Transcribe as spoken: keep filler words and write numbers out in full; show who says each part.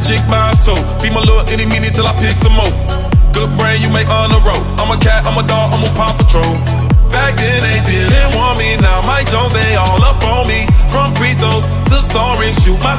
Speaker 1: chick by a toe. Be my little any minute till I pick some more. Good brain, you make on the road. I'm a cat, I'm a dog, I'm a Paw Patrol. Back then they didn't want me, now Mike Jones, they all up on me. From free throws to sorry, shoot my